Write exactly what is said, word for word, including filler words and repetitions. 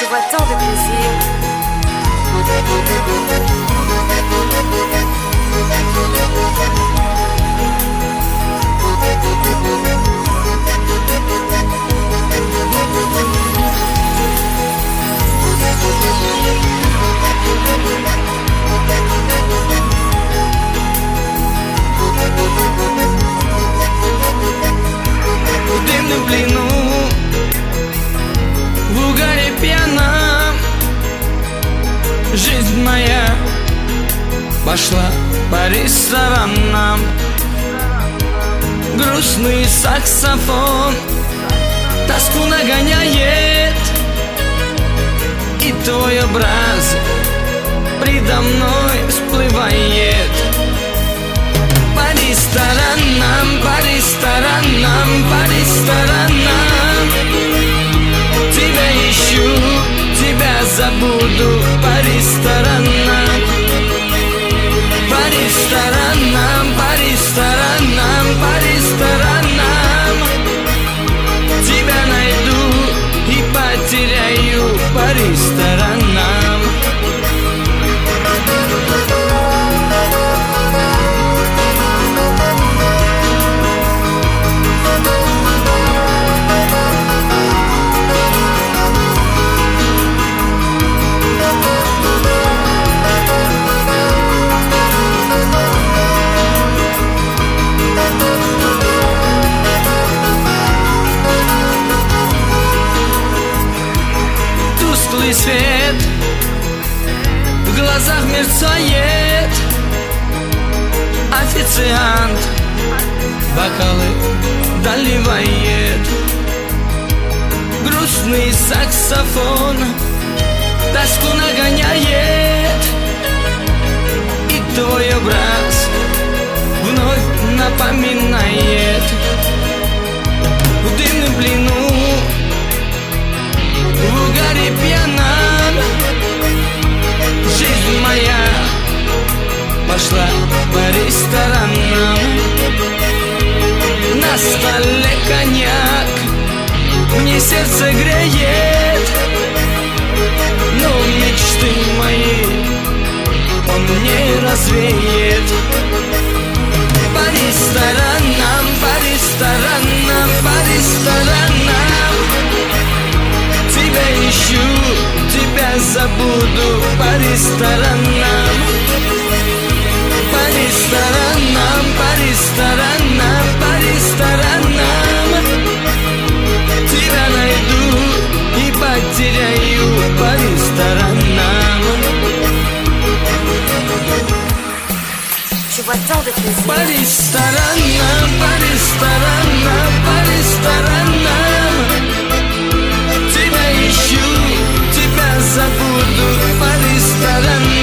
vois tant de plaisir. В дымном плену, в угаре пьяном, жизнь моя пошла по ресторанам. Грустный саксофон тоску нагоняет, и твой образ предо мной всплывает. По ресторанам, по ресторанам, по ресторанам тебя ищу, тебя забуду. По ресторанам, по ресторанам, по ресторанам, по ресторанам тебя найду и потеряю. По ресторанам. Тусклый свет в глазах мерцает, официант бокалы доливает. Грустный саксофон тоску нагоняет, и твой образ вновь напоминает. В дымном плену, в угаре пьяном, жизнь моя пошла по ресторанам. На столе коньяк мне сердце греет, но мечты мои он не развеет. По ресторанам, по ресторанам, по ресторанам тебя ищу, тебя забуду. По ресторанам, по ресторанам, по ресторанам, по ресторанам тебя найду и потеряю. По ресторанам. Je vois tant de plaisir. По ресторанам, по ресторанам, по ресторанам тебя ищу, тебя забуду. По ресторанам.